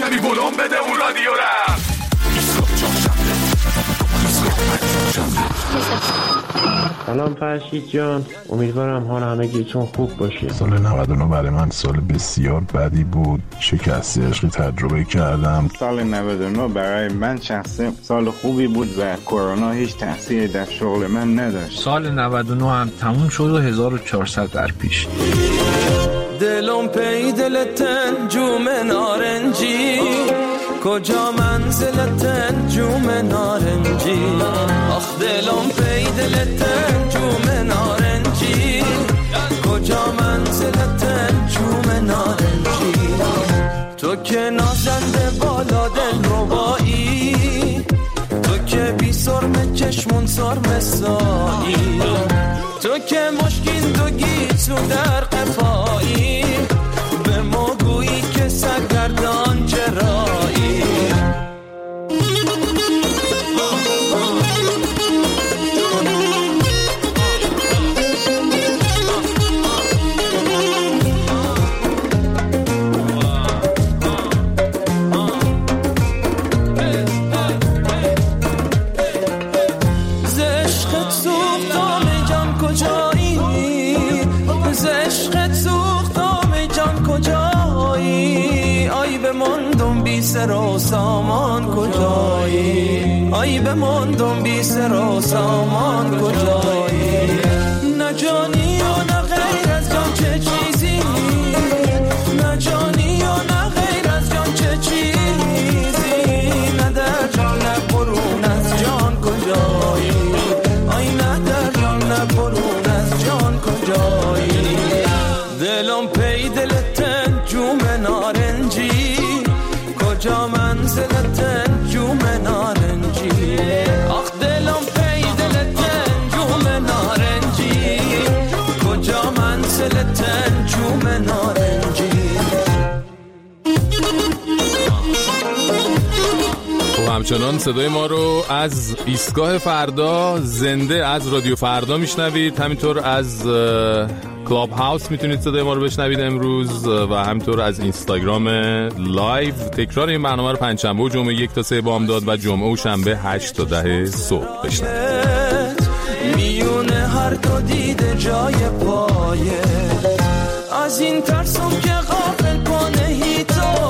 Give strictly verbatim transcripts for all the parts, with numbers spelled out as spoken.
کمی بلوم بده اون رادیو رفت. سلام فرشید جان، امیدوارم حال همگیتون خوب باشه. سال نود و نه برای من سال بسیار بدی بود. شکست عشقی تجربه کردم. سال نود و نه برای من شخصی سال خوبی بود و کرونا هیچ تأثیری در شغل من نداشت. سال نود و نه هم تموم شد و هزار و چهارصد در پیش. دلم پی دلتن جوم نارنجی، کجا منزلتن جوم نارنجی. آخ دلم پی دلتن جوم نارنجی، کجا منزلتن جوم نارنجی. تو که نازنده بالا دل ربایی، تو که بی سرم چشمون سرم سایی، تو که مشکین تو گیتو در قفایی، به ما گویی که سرگردان چرایی. سر و سامان کجایی، آی بماندم بی سر و سامان کجایی. نه جانی و نه غیر از جان چه چیزی، نه جانی و نه غیر از جان چه چیزی. نه در جان نه برون از جان کجایی، آی نه در جان نه برون از جان کجایی. دلم پی دلتن جوم نارنجی، کجا منزلتن جوم نارنجی. آخ دلم پی دلتن جوم نارنجی، کجا منزلتن جوم نارنجی. و همچنان صدای ما رو از ایستگاه فردا زنده از رادیو فردا میشنوید. همینطور از کلاب هاوس میتونید صدای ما رو بشنوید امروز و همینطور از اینستاگرام لایو. تکرار این برنامه رو پنجشنبه و جمعه یک تا سه بامداد و جمعه و شنبه هشت تا ده صبح بشنوید. میونه هر دو دیده جای پایه، از این ترسم که غافل کنه هی تو،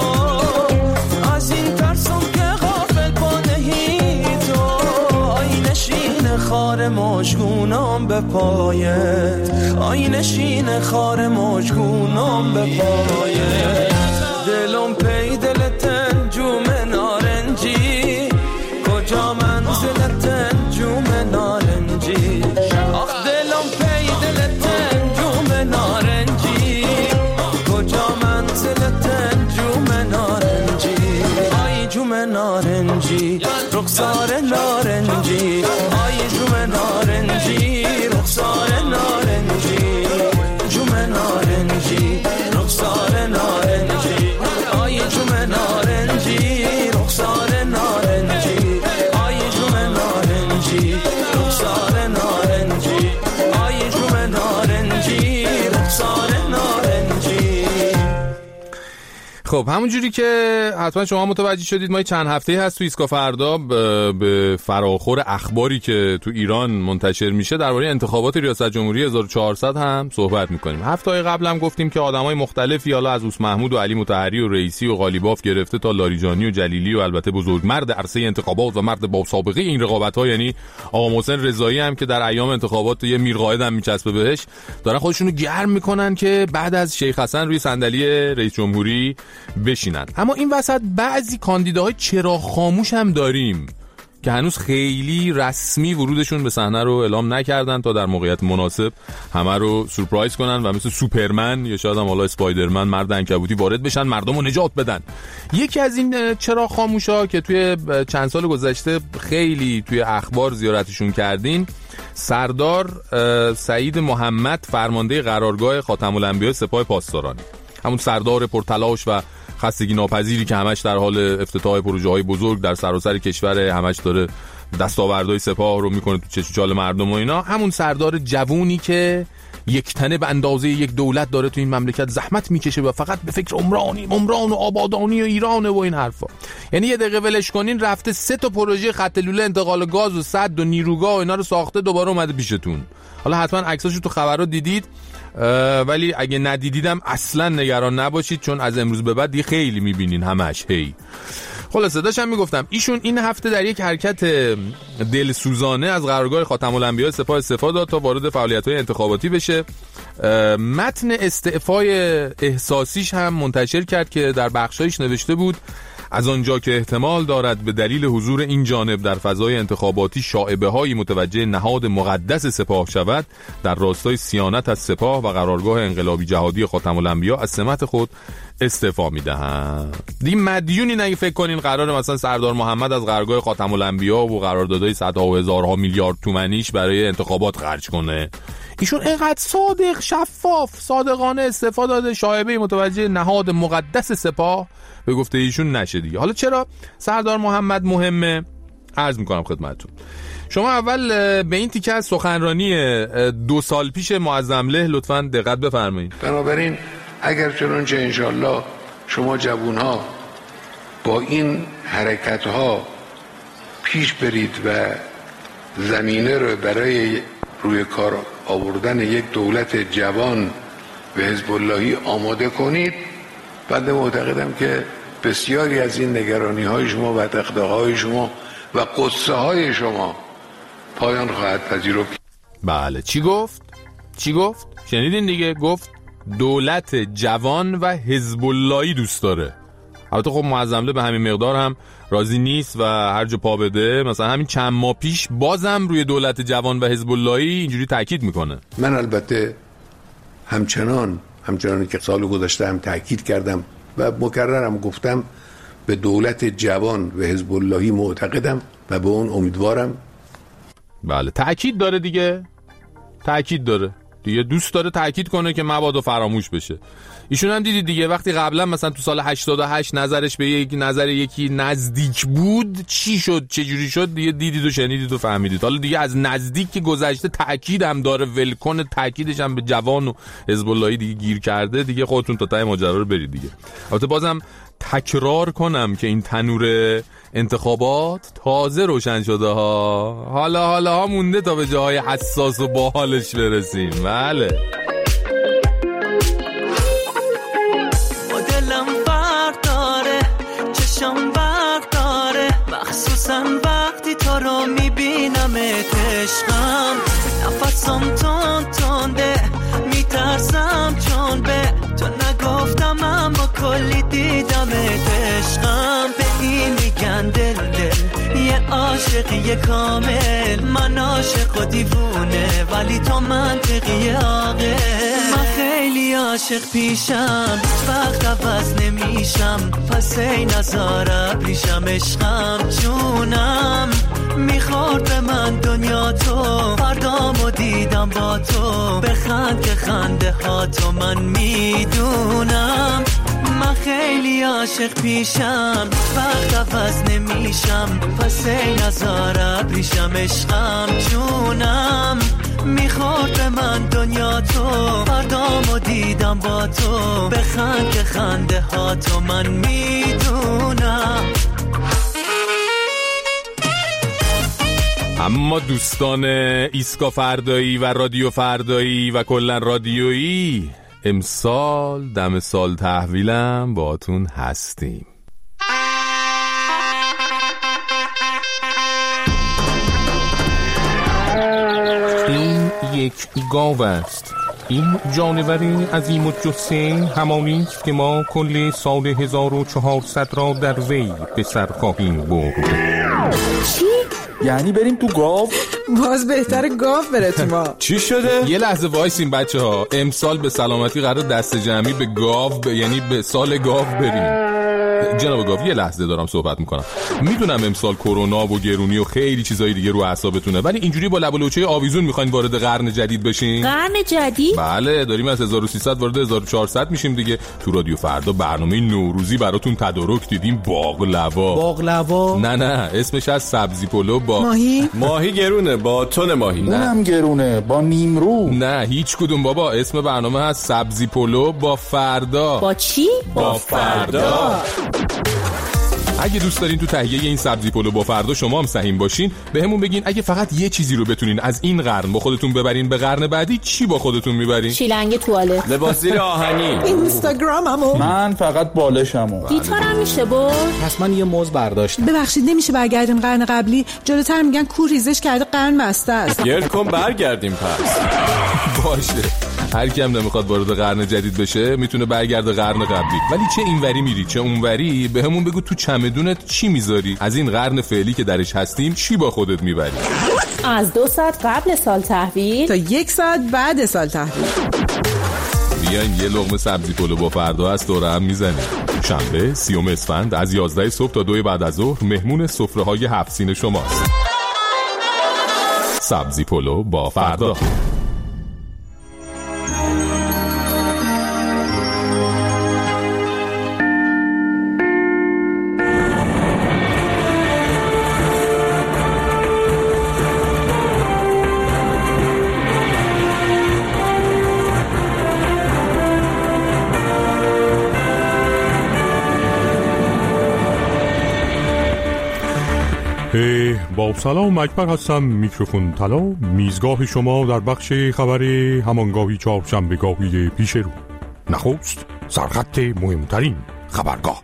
از این ترسم که غافل کنه هی تو. آی نشین خار مشگونم به پایت، آی نشین خار مشگونم به پایت. دلم پی دلتن جوم نارنجی، کجا منزلتن جوم نارنجی. آخ دلم پی دلتن جوم نارنجی، کجا منزلتن جوم نارنجی. آی جوم نارنجی رخسار نارنجی، آی جوم نارنجی رخسار نارنجی. جوم نارنجی رخسار نارنجی، آی جوم نارنجی رخسار نارنجی. آی جوم نارنجی رخسار نارنجی، آی جوم نارنجی رخسار نارنجی. خب همونجوری که حتما شما متوجه شدید ما چند هفته هست تو ایستگاه فردا به فراخور اخباری که تو ایران منتشر میشه درباره انتخابات ریاست جمهوری هزار و چهارصد هم صحبت میکنیم. هفته‌های قبل هم گفتیم که آدمای مختلفی حالا از اوس محمود و علی مطهری و رئیسی و قالیباف گرفته تا لاریجانی و جلیلی و البته بزرگمرد عرصه انتخابات و مرد با سابقه این رقابت‌ها یعنی آقا محسن رضایی هم که در ایام انتخابات یه میرقائد هم میچسبه بهش، دارن خودشونو گرم میکنن که بعد از شیخ حسن روی صندلی رئیس جمهوری بشینن. اما این وسط بعضی کاندیداهای چرا خاموش هم داریم که هنوز خیلی رسمی ورودشون به صحنه رو اعلام نکردن تا در موقعیت مناسب همه رو سورپرایز کنن و مثل سوپرمن یا شاید هم حالا اسپایدرمن مرد عنکبوتی وارد بشن مردم رو نجات بدن. یکی از این چرا خاموشا که توی چند سال گذشته خیلی توی اخبار زیارتشون کردین، سردار سعید محمد فرمانده قرارگاه خاتم الانبیاء سپاه پاسداران، همون سردار پرتلاش و خستگی ناپذیری که همش در حال افتتاح پروژه‌های بزرگ در سراسر کشور، همش داره دستاوردهای سپاه رو میکنه تو چشم چال مردم و اینا، همون سردار جوونی که یک تنه به اندازه یک دولت داره تو این مملکت زحمت میکشه و فقط به فکر عمرانی عمران و آبادانی و ایرانه و این حرفا. یعنی یه دقیقه ولش کنین رفته سه تا پروژه خط لوله انتقال گاز و سد و نیروگاه و اینا رو ساخته، دوباره اومده پیشتون. حالا حتما عکساشو تو خبرها دیدید، ولی اگه ندیدیدم اصلا نگران نباشید، چون از امروز به بعد دیگه خیلی میبینین همش. هی خلاصه داشتم میگفتم ایشون این هفته در یک حرکت دلسوزانه از قرارگاه خاتم الانبیا سپاه استعفا داد تا وارد فعالیت‌های انتخاباتی بشه. متن استعفای احساسیش هم منتشر کرد که در بخشایش نوشته بود از آنجا که احتمال دارد به دلیل حضور این جانب در فضای انتخاباتی شائبه‌هایی متوجه نهاد مقدس سپاه شود، در راستای صیانت از سپاه و قرارگاه انقلابی جهادی خاتم الانبیا از سمت خود استعفا میدهم. دیگه مدیونی نگه فکر کنین قراره مثلا سردار محمد از قرارگاه خاتم الانبیا و قراردادهای صدها و هزارها میلیارد تومانیش برای انتخابات خرج کنه. ایشون اینقدر صادق، شفاف، صادقانه استعفا داده، شایبه متوجه نهاد مقدس سپاه به گفته ایشون نشه دیگه. حالا چرا سردار محمد مهمه؟ عرض میکنم خدمتتون. شما اول به این تیکه از سخنرانی دو سال پیش معظم له لطفاً دقت بفرمایید. بنابراین اگر چنانچه انشالله شما جوانها با این حرکتها پیش برید و زمینه رو برای روی کار آوردن یک دولت جوان و حزب اللهی آماده کنید، بنده معتقدم که بسیاری از این نگرانی های شما و دغدغه های شما و قصه های شما پایان خواهد پذیرفت. بله چی گفت؟ چی گفت؟ شنیدین دیگه، گفت دولت جوان و حزب اللهی دوست داره. البته خب معظم له به همین مقدار هم راضی نیست و هر جا پا بده، مثلا همین چند ماه پیش بازم روی دولت جوان و حزب اللهی اینجوری تاکید میکنه. من البته همچنان همچنان که سال گذشته هم تاکید کردم و مکررم گفتم به دولت جوان و حزب اللهی معتقدم و به اون امیدوارم. بله تاکید داره دیگه، تاکید داره دیگه، دوست داره تاکید کنه که مبادا فراموش بشه. ایشون هم دیدید دیگه وقتی قبلا مثلا تو سال هشتاد و هشت نظرش به یک نظر یکی نزدیک بود، چی شد چه جوری شد دیگه دیدید و شنیدید و فهمیدید. حالا دیگه از نزدیک که گذشته تاکید هم داره، ولکن تاکیدش هم به جوان و حزب اللهی دیگه گیر کرده دیگه. خودتون تا ته ماجرا رو برید دیگه. البته بازم تکرار کنم که این تنور انتخابات تازه روشن شده ها، حالا حالا ها مونده تا به جاهای حساس و باحالش برسیم. بله دلم برق داره، چشم برق داره، مخصوصا وقتی تو رو میبینم عشقم، نفسم تون تونده، میترسم چون به تو نگفتم اما کلی دیدم عشقم. به این میگن دل دل، یه عاشقی کامل، من عاشق و دیوونه ولی تو منطقی عاقل. من خیلی عاشق پیشم، وقت عوض نمیشم، پس ای نظاره پیشم عشقم جونم. میخورد به من دنیا تو، فردامو دیدم با تو، بخند که خنده ها تو من میدونم. من خیلی عاشق پیشم، وقت عوض نمیشم، پس ای نظاره پیشم عشقم جونم. میخورد به من دنیا تو، فردامو دیدم با تو، بخند که خنده ها تو من میدونم. اما دوستان ایسکا فردایی و رادیو فردایی و کلا رادیویی، امسال دم سال تحویلم باتون هستیم. این یک گاو است. این جانوری عظیم الجثه همانی است که ما کل سال هزار و چهارصد را در وی به سر خواهیم برد. چی؟ یعنی بریم تو گاو؟ باز بهتره گاو بره تو ما. چی شده؟ یه لحظه وایسین بچه ها، امسال به سلامتی قرار دست جمعی به گاو ب... یعنی به سال گاو بریم. بله. جناب گاو یه لحظه دارم صحبت میکنم. میدونم امسال کرونا و گرونی و خیلی چیزای دیگه رو اعصابتونه، ولی اینجوری با لب و لوچه آویزون میخواین وارد قرن جدید بشین؟ قرن جدید؟ بله، داریم از هزار و سیصد وارد هزار و چهارصد میشیم دیگه. تو رادیو فردا برنامه نوروزی براتون تدارک دیدیم. باقلوا. باقلوا؟ نه نه، اسمش از سبزی پلو با ماهی. ماهی گرونه با تن ماهی. اونم گرونه با نیمرو. نه هیچ کدوم بابا، اسم برنامه از سبزی پلو با فردا. با چی؟ با فردا. اگه دوست دارین تو تهیه این سبزی پلو با فردا شما هم سهیم باشین، بهمون بگین اگه فقط یه چیزی رو بتونین از این قرن با خودتون ببرین به قرن بعدی، چی با خودتون میبرین؟ شیلنگ توالت. لباس زیر آهنی. اینستاگراممو. من فقط بالشمو. گیتارم میشه برد؟ پس من یه موز برداشت. ببخشید نمیشه برگردیم قرن قبلی؟ جلوتر میگن کور ریزش کرده قرن بسته است. گرد کن برگردیم پس. باشه، هر کی هم نمیخواد وارد قرن جدید بشه میتونه برگرده قرن قبلی. ولی چه اینوری میری چه اونوری، بهمون بگو تو چمدونت چی میذاری؟ از این قرن فعلی که درش هستیم چی با خودت میبری؟ از دو ساعت قبل سال تحویل تا یک ساعت بعد سال تحویل. بیاین یه لقمه سبزی پلو با فردا از دوره هم میزنیم. شنبه سیوم اسفند از یازده صبح تا دو بعد از ظهر مهمون سفره‌های هفت سین شماست. سبزی پلو با فردا. با سلام اکبر هستم، میکروفون طلا، میزگاه شما در بخش خبر همانگاهی چهارشنبه‌گاهی پیش رو. نخست سرخط مهمترین خبرگاه.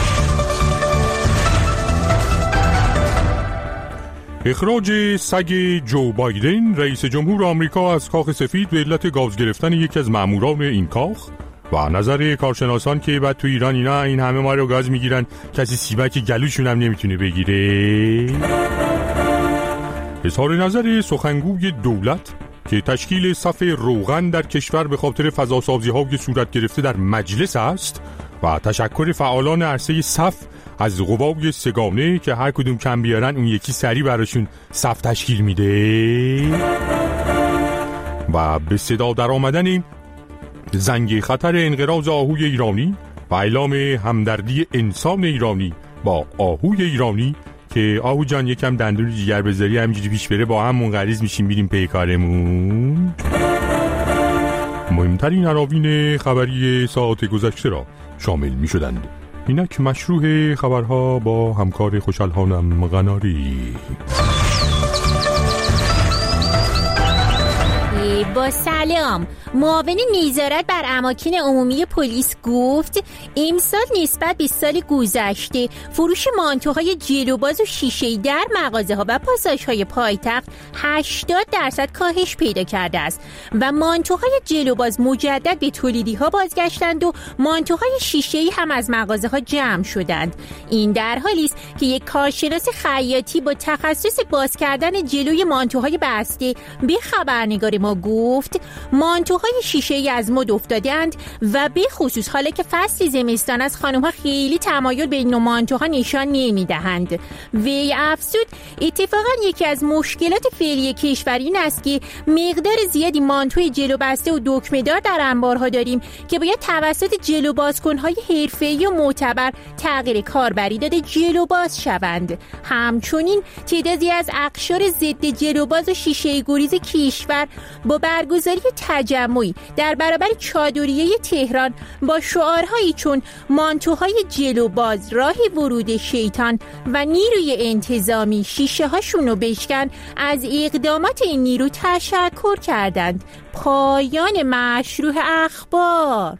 اخراج سگ جو بایدن رئیس جمهور آمریکا از کاخ سفید به علت گاز گرفتن یکی از ماموران این کاخ و نظر کارشناسان که بعد تو ایران اینا این همه ما رو گاز میگیرن کسی سیبک گلوشون هم نمیتونه بگیره. اظهار نظر سخنگوی دولت که تشکیل صف روغن در کشور به خاطر فضاسازی های صورت گرفته در مجلس است و تشکر فعالان عرصه صف از قوای سگانه که هر کدوم کم بیارن اون یکی سری براشون صف تشکیل میده و به صدا در آمدن زنگ خطر انقراض آهوی ایرانی و اعلام همدردی انسان ایرانی با آهوی ایرانی که آهو جان یکم دندون جیگر بذاری همینجوری پیش بره با هم منقریض میشیم میریم پی کارمون. مهمترین عناوین خبری ساعت گذشته را شامل میشدند. اینک مشروع خبرها با همکار خوشحال‌هانم قناری. با سلام، معاون نظارت بر اماکن عمومی پلیس گفت امسال نسبت به سال گذشته فروش مانتوهای جلوباز و شیشه‌ای در مغازه‌ها و پاساژهای پایتخت هشتاد درصد کاهش پیدا کرده است و مانتوهای جلوباز مجدد به تولیدی‌ها بازگشتند و مانتوهای شیشه‌ای هم از مغازه‌ها جمع شدند. این در حالی است که یک کارشناس خیاطی با تخصص باز کردن جلوی مانتوهای بسته به خبرنگار ما گفت مانتوهای شیشه‌ای از مد افتاده‌اند و به خصوص حالا که فصل زمستان از خانم‌ها خیلی تمایل به این نوع مانتوها نشان نمی‌دهند. وی افزود اتفاقاً یکی از مشکلات فعلی کشور این است که مقدار زیادی مانتوی جلو بسته و دکمه‌دار در انبارها داریم که باید توسط جلو بازکن‌های حرفه‌ای و معتبر تغییر کاربری داده جلو باز شوند. همچنین تعدادی از اقشار ضد جلوباز و شیشه‌ای گریز کشور با برگزاری تجمعی در برابر چادریه تهران با شعارهایی چون مانتوهای جلوباز راه ورود شیطان و نیروی انتظامی شیشه هاشونو بشکن از اقدامات این نیرو تشکر کردند. پایان مشروع اخبار.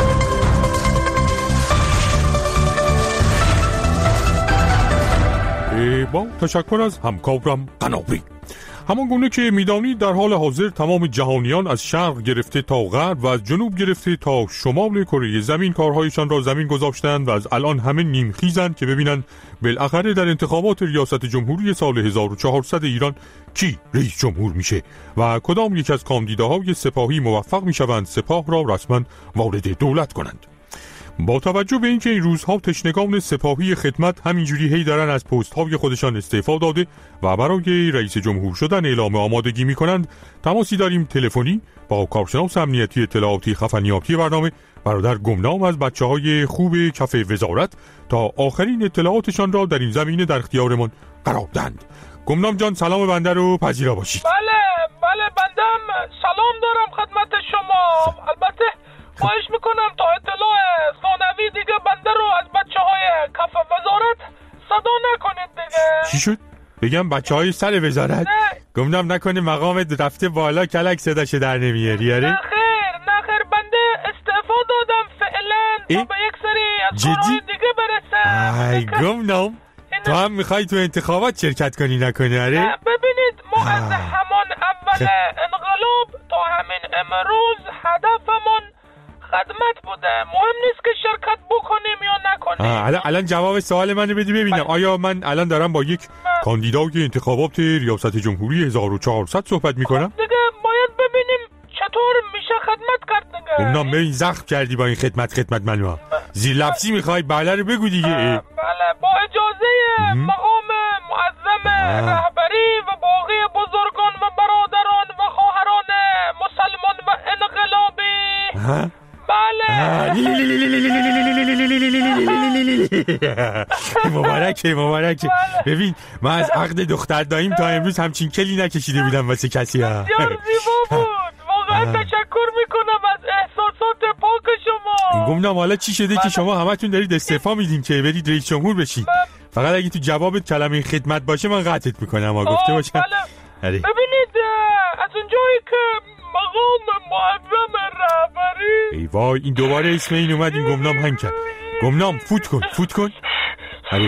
با تشکر از همکارم قناری. همان گونه که میدانید در حال حاضر تمام جهانیان از شرق گرفته تا غرب و از جنوب گرفته تا شمال کره زمین کارهایشان را زمین گذاشتند و از الان همه نیمخیزند که ببینن بالاخره در انتخابات ریاست جمهوری سال هزار و چهارصد ایران کی رئیس جمهور میشه و کدام یک از کاندیداهای سپاهی موفق میشوند سپاه را رسما وارد دولت کنند. با توجه به اینکه این روزها تشنگان سپاهی خدمت همینجوری هی دارن از پست های خودشان استعفا داده و برای رئیس جمهور شدن اعلام آمادگی میکنند، تماسی داریم تلفنی با کارشناس امنیتی اطلاعاتی خفنیاتی برنامه برادر گمنام از بچه های خوب کف وزارت تا آخرین اطلاعاتشان را در این زمینه در اختیارمان قرار دهند. گمنام جان سلام بنده رو پذیرا باشید. بله بله بندم سلام دارم خدمت شما. البته خواهش میکنم تا اطلاع ثانوی دیگه بنده رو از بچه های کف وزارت صدا نکنید دیگه. چی شد؟ بگم بچه های سر وزارت؟ گمنام نکنه مقامت رفته بالا کلک صداش در نمیاری؟ نه خیر نه خیر بنده استعفا دادم فعلا تا به یک سری از کارهای دیگه برسم. ای گمنام تو هم میخوای تو انتخابات شرکت کنی نکنی؟ آره ببینید ما از همان اول انقلاب تا همین امروز هدفمون خدمت بوده. مهم نیست که شرکت بکنیم یا نکنیم. الان الان جواب سوال منو بدی ببینم. آیا من الان دارم با یک کاندیدای انتخابات ریاست جمهوری هزار و چهارصد صحبت میکنم؟ دیگه باید ببینیم چطور میشه خدمت کرد دیگه. گمنام ببین زخم کردی با این خدمت خدمت منو. زیر لفظی میخوای بله رو بگو دیگه. بله با اجازه مقام معظم رهبری و باقی بزرگان و برادران و خواهران مسلمان و انقلابی. بله مبارکه مبارکه. ببین من از عقد دختر داییم تا امروز همچین کلی نکشیده بودم واسه کسی ها. بسیار زیبا بود. واقعا تشکر میکنم از احساسات پاک شما. گمنام حالا چی شده که شما همتون دارید استعفا میدین که برید رئیس جمهور بشین؟ فقط اگه تو جوابت کلمه خدمت باشه من قطعت میکنم. ما گفته باشم. ببینید از اونجایی که مقام معظم رهبری. ای وای این دوباره اسم این اومد این گمنام هنگ کرد. گمنام فوت کن فوت کن. آره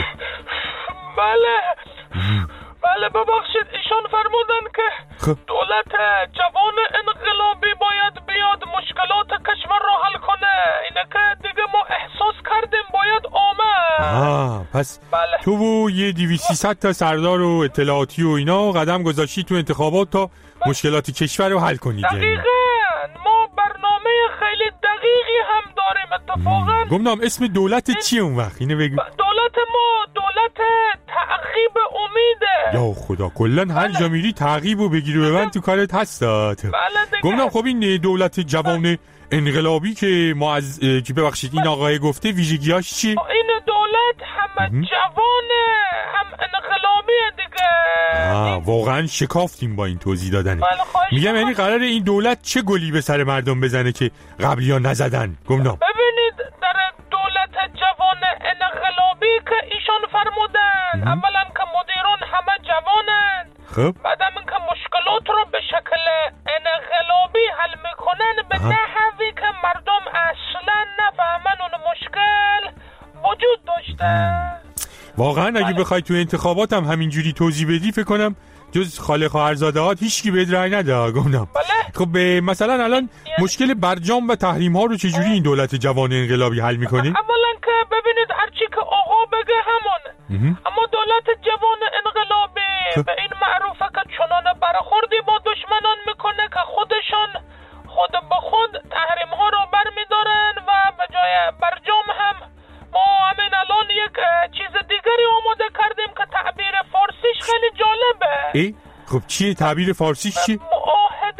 بله بله ببخشید ایشان فرمودن که دولت جوان انقلابی باید بیاد مشکلات کشور رو حل کنه. اینه که دیگه ما احساس کردیم باید آمد. آه پس بله. تو و یه دویست سیصد تا سردار و اطلاعاتی و اینا قدم گذاشتی تو انتخابات تا بله. مشکلات کشور رو حل کنید. دقیقاً ما برنامه خیلی دقیقی هم داریم اتفاقاً. گمنام اسم دولت چیه اون وقت؟ اینو بگو. دولت ما دولت تعقیب امیده. یا خدا کلن هر جا میری تعقیب و بگیری و ببند تو کارت هستات. بله دیگه. گمنام خب این دولت جوان انقلابی که ما از که ببخشید این آقای گفته ویژگیاش چیه؟ این دولت هم جوانه هم انقلابیه دیگه. آه واقعا شکافتیم با این توضیح دادنه. میگم یعنی قراره این دولت چه گلی به سر مردم بزنه که قبلی ها نزدن؟ گمنام ببینید در دولت جوان انقلابی که ایشان فرمودن اولا که مدیران همه جوانن. خب بعدم اینکه مشکلات رو به شکل انقلابی حل میکنن به نحوی که مردم اصلا نفهمن اون مشکل وجود داشته. واقعا اگه بخوای تو انتخابات هم همینجوری توضیح بدی فکر کنم جز خاله خواهرزاده‌هات هیچکی بهت رأی نده. گمنام خب مثلا الان مشکل برجام و تحریم ها رو چجوری این دولت جوان انقلابی حل میکنه؟ اولا که ببینید هرچی که آقا بگه همونه. اما دولت جوان انقلابی به این معروفه که چنان برخوردی با دشمنان میکنه که خودشان خود به خود تحریم ها رو برمیدارن و به جای برجام هم ما همین الان یک چیز دیگری آماده کردیم که تعبیر فارسیش خیلی جالبه. ای خب چیه تعبیر فارسیش چیه؟ معاهده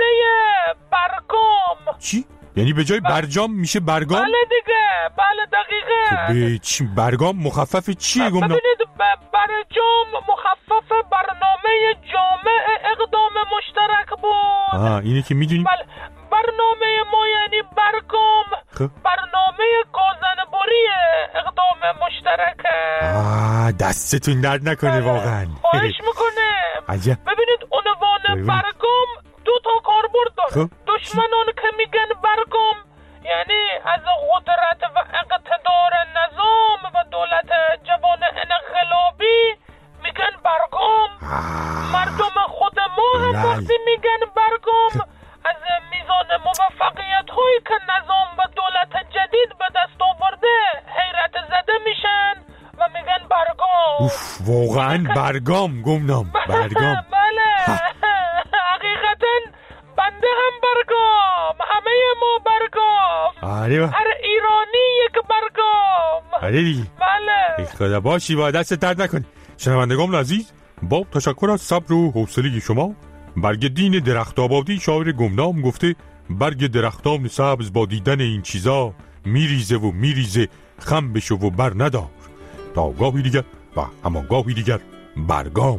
برگام. چی؟ یعنی به جای برجام میشه برگام؟ بله دیگه بله دقیقه. خب چی برگام مخفف چیه گمنام؟ ببینید برجام مخفف برنامه جامع اقدام مشترک بود. آه اینه که میدونیم. بله برنامه ما یعنی برگام خب برنامه گازنبری اقدام مشترکه. آه دستتون درد نکنه واقعا. خواهش میکنه. عجب. ببینید عنوان برگام دو تا کاربرد داره. خب دشمنان که میگن برگام یعنی از قدرت و اقتدار نظام و دولت جوان انقلابی میگن برگام. مردم خود ما هم وقتی میگن برگام از میزان موفقیت هایی که نظام و دولت جدید به دست آورده حیرت زده میشن و میگن برگام. اوف واقعا برگام گمنام برگام. بله حقیقتا بنده هم برگام. همه ما برگام. آره هر ایرانی یک برگام. آره دیگه. بله. خدا باشی با دست درد نکنی. شنوندگان عزیز، با تشکر از صبر و حوصله شما، برگ دین درخت آبادی شاعر گمنام گفته برگ درختان سبز با دیدن این چیزا میریزه و میریزه، خم بشو و بر ندار، تا گاهی دیگر و همان گاهی دیگر برگام.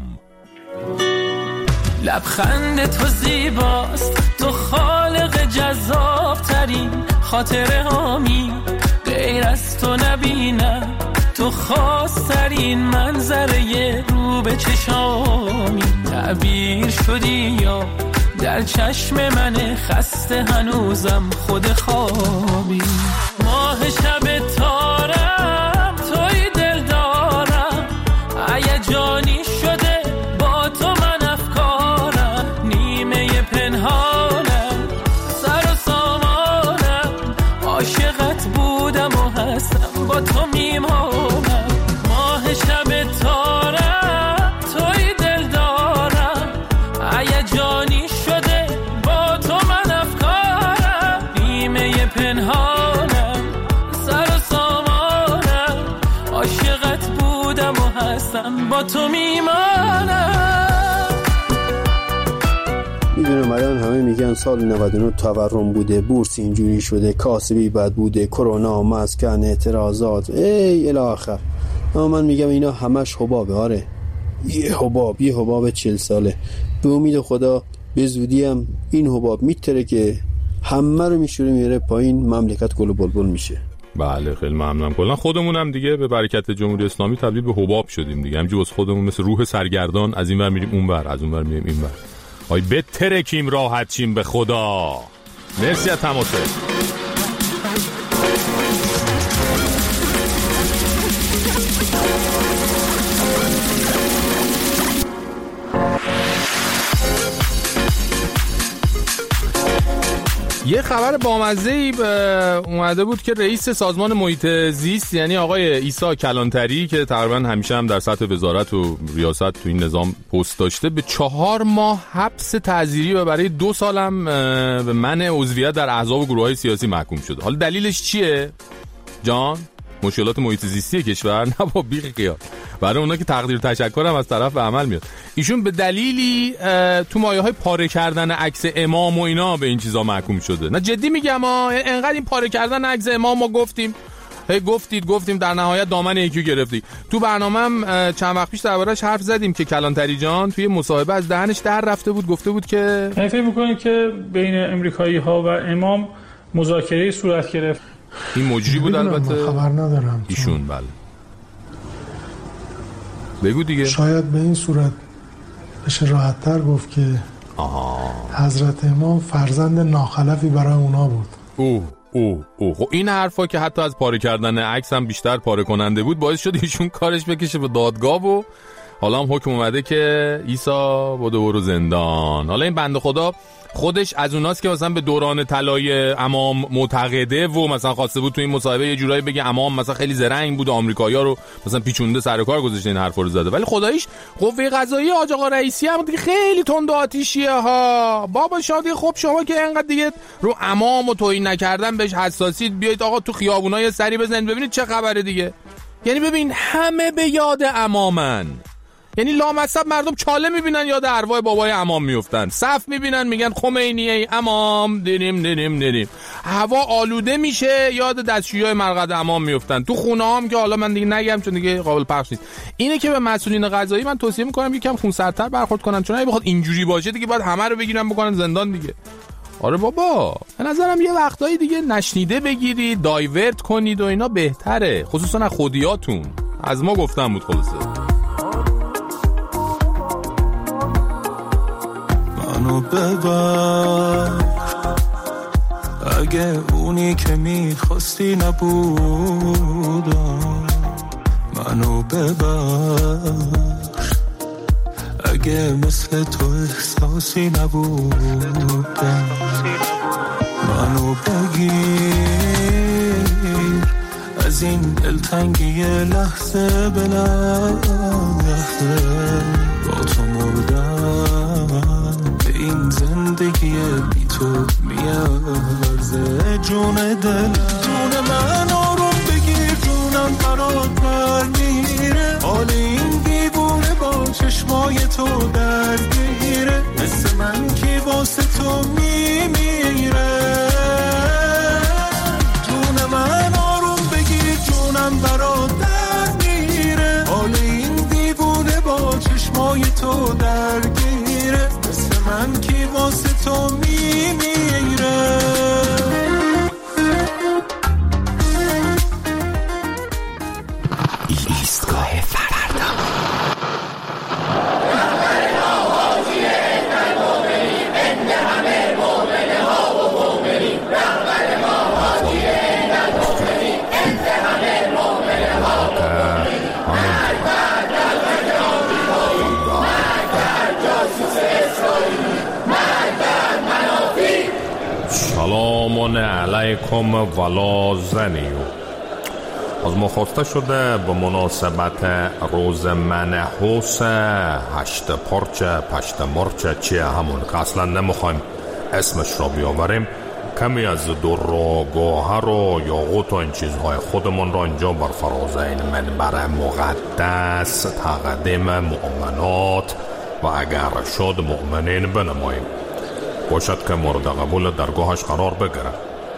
لبخند تو زیباست، تو خالق جذاب ترین خاطره هامی، غیر از تو نبینم تو خاص ترین منظره رو به چشامی، تعبیر شدی یا در چشم من خسته هنوزم خود خوابی، ماه شب تارم توی دل دارم، هیجانی شده با تو من افکارم، نیمه پنهانم سر و سامانم، عاشقت بودم و هستم با تو میمانم، ماه شب تارم توی دل دارم، هیجانی شده با تو من افکارم، نیمه پنهانم سر و سامانم، عاشقت بودم و هستم با تو میمانم. میدونم الان همه میگن سال نود و نه تورم بوده، بورس اینجوری شده، کاسبی بد بوده، کرونا، مسکن، اعتراضات، ای الاخر. اما من میگم اینا همش حبابه. آره یه حباب، یه حباب چل ساله. به امید خدا به زودی هم این حباب میتره که همه رو میشوره میره پایین، مملکت گل و بلبل میشه. بله خیلی ممنونم. کلا خودمونم دیگه به برکت جمهوری اسلامی تبدیل به حباب شدیم دیگه، همینجوری واسه خودمون مثل روح سرگردان از این ور میریم اون ور، از اون ور میریم این ور. آی بترکیم راحت چیم به خدا. مرسی از تماسه. یه خبر بامزه‌ای اومده بود که رئیس سازمان محیط زیست یعنی آقای عیسی کلانتری که تقریبا همیشه هم در سطح وزارت و ریاست تو این نظام پست داشته، به چهار ماه حبس تعزیری و برای دو سال هم به منع عضویت در احزاب و گروه‌های سیاسی محکوم شده. حالا دلیلش چیه؟ جان مشکلات محیط زیستی کشور؟ نه با بیخ قیام. برای اونا که تقدیر تشکر هم از طرف به عمل میاد. ایشون به دلیلی تو مایه‌های پاره کردن عکس امام و اینا به این چیزا محکوم شده. نه جدی میگم ها، انقدر این پاره کردن عکس امام ما گفتیم، هی گفتید گفتیم در نهایت دامن یکیو گرفتی. تو برنامه‌ام چند وقت پیش دربارش حرف زدیم که کلانتری جان توی مصاحبه از دهنش در رفته بود، گفته بود که من فکر می‌کنم که بین امریکایی‌ها و امام مذاکره صورت گرفت. این مجری بود البته. خبر ندارم. ایشون بله. بگو دیگه. شاید به این صورت بشه راحت‌تر گفت که آها. حضرت امام فرزند ناخلفی برای اونا بود. اوه اوه اوه خب این حرفا که حتی از پاره کردن عکس هم بیشتر پاره کننده بود باعث شد ایشون کارش بکشه به دادگاه و حالا هم حکم اومده که عیسی بوده برو زندان. حالا این بنده خدا خودش از اوناست که مثلا به دوران طلای امام معتقده و مثلا خواسته بود تو این مصاحبه یه جورایی بگه امام مثلا خیلی زرنگ بود، آمریکایی‌ها رو مثلا پیچونده سر کار گذاشته این حرفا رو زده، ولی خداییش قوه قضاییه حاج آقا رئیسی هم دیگه خیلی تند و آتیشیه ها. بابا شادی خب شما که اینقدر دیگه رو امام و توهین نکردن بهش حساسید، بیایید آقا تو خیابونای سری بزنید ببینید چه خبره دیگه. یعنی ببین همه به یاد امامن، یعنی لامصب مردم چاله میبینن یاد ارواح بابای امام میفتن، صف میبینن میگن خمینی ای امام دیریم دیریم دیریم، هوا آلوده میشه یاد دستشویای مرقد امام میفتن. تو خونه هم که حالا من دیگه نگم چون دیگه قابل پخش نیست. اینه که به مسئولین قضایی من توصیه میکنم یکم خونسردتر برخورد کنن، چون اگه بخواد اینجوری باشه دیگه باید همه رو بگیرن بکنن زندان دیگه. آره بابا به نظرم یه وقتایی دیگه نشنیده بگیرید، دایورت کنید و اینا بهتره، خصوصا از خودیاتون. از ما گفتم بود خلاصه. منو ببر اگه اونی که میخواستی نبودم، منو ببر اگه مثل تو احساسی نبودم، منو بگیر از این دلتنگی لحظه به لحظه، با تو مردم به این زندگی بی تو میارزه. جون دلم جون من آروم بگیر، جونم برا چشمای تو درگیره، مثل من که واسه تو میمیره. جون من آروم بگیر، جونم برات در میره، حال این دیوونه با چشمای تو درگیره، مثل من که واسه تو میمیره. ایستگاه فردا. سلام علیکم ولا زنیو. از ما خواسته شده به مناسبت روز منحوس هشت پرچه پشت مرچه چیه همون که اصلا نمیخوایم اسمش را بیاوریم، کمی از در و گوهر و یاقوت و این چیزهای خودمون را اینجا بر فراز این منبر مقدس تقدیم مؤمنات و اگر شد مؤمنین بنماییم، باشد که مورد قبول درگاهش قرار بگیره.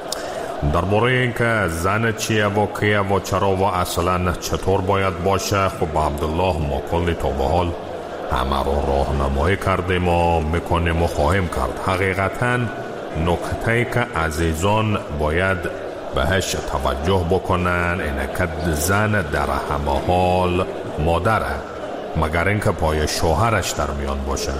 درباره این که زن چیه و کیه و چرا و اصلا چطور باید باشه، خب عبدالله ما کلی تا به حال همه را راهنمایی کردیم و میکنیم و خواهیم کرد. حقیقتا نکته که عزیزان باید بهش توجه بکنن اینه که زن در همه حال مادره، مگر اینکه پای شوهرش در میان باشه.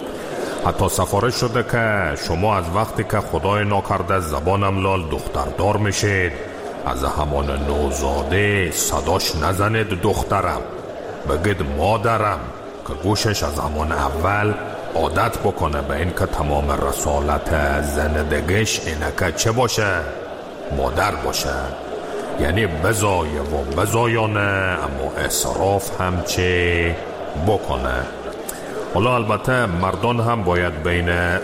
حتی سفارش شده که شما از وقتی که خدای ناکرده زبانم لال دختردار میشید، از همان نوزاده صداش نزنید دخترم، بگید مادرم، که گوشش از همان اول عادت بکنه به این که تمام رسالت زندگیش اینه که چه باشه؟ مادر باشه. یعنی بزایه و بزایانه، اما اصراف هم چه بکنه. حالا البته مردان هم باید بین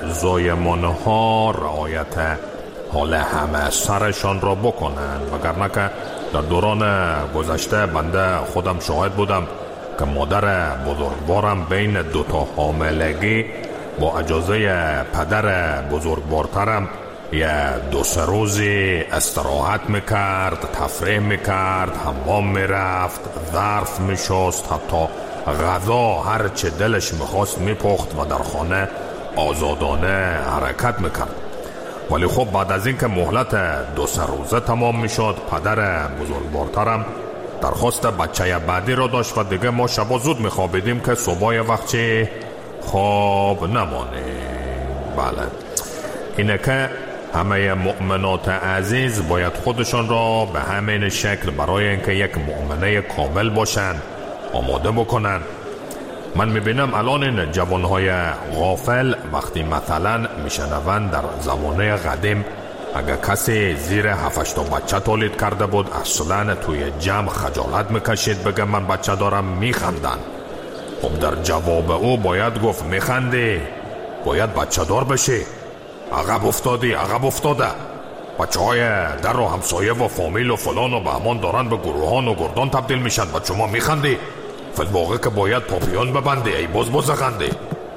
زایمانها رعایت حال همه سرشان را بکنن، وگرنه که در دوران گذشته بنده خودم شاهد بودم که مادر بزرگوارم بین دوتا حاملگی با اجازه پدر بزرگوارترم یه دو سه روزی استراحت میکرد، تفریح میکرد، حمام میرفت، ظرف میشست، حتی غذا هر چه دلش میخواست میپخت و در خانه آزادانه حرکت میکرد. ولی خب بعد از این که مهلت دو سه روزه تمام میشد، پدر بزرگوارترم درخواست بچه بعدی را داشت و دیگه ما شبا زود میخوابیدیم که صبح وقت چه خواب نمانیم. بله، اینه که همه مؤمنات عزیز باید خودشان را به همین شکل برای اینکه یک مؤمنه کامل باشن آماده بکنن. من میبینم الان این جوانهای غافل وقتی مثلا میشنون در زمانه قدیم اگر کسی زیر هفتش تا بچه تولید کرده بود اصلا توی جمع خجالت میکشید بگه من بچه دارم، میخندن. خب در جواب او باید گفت میخندی؟ باید بچه دار بشی؟ عقب افتادی؟ عقب افتاده. بچه های در و همسایه و فامیل و فلان و بهمان دارن به گروهان و گردان تبدیل میشن و شما میخندی؟ فالواقع که باید پاپیون ببندی، ای باز باز خندی.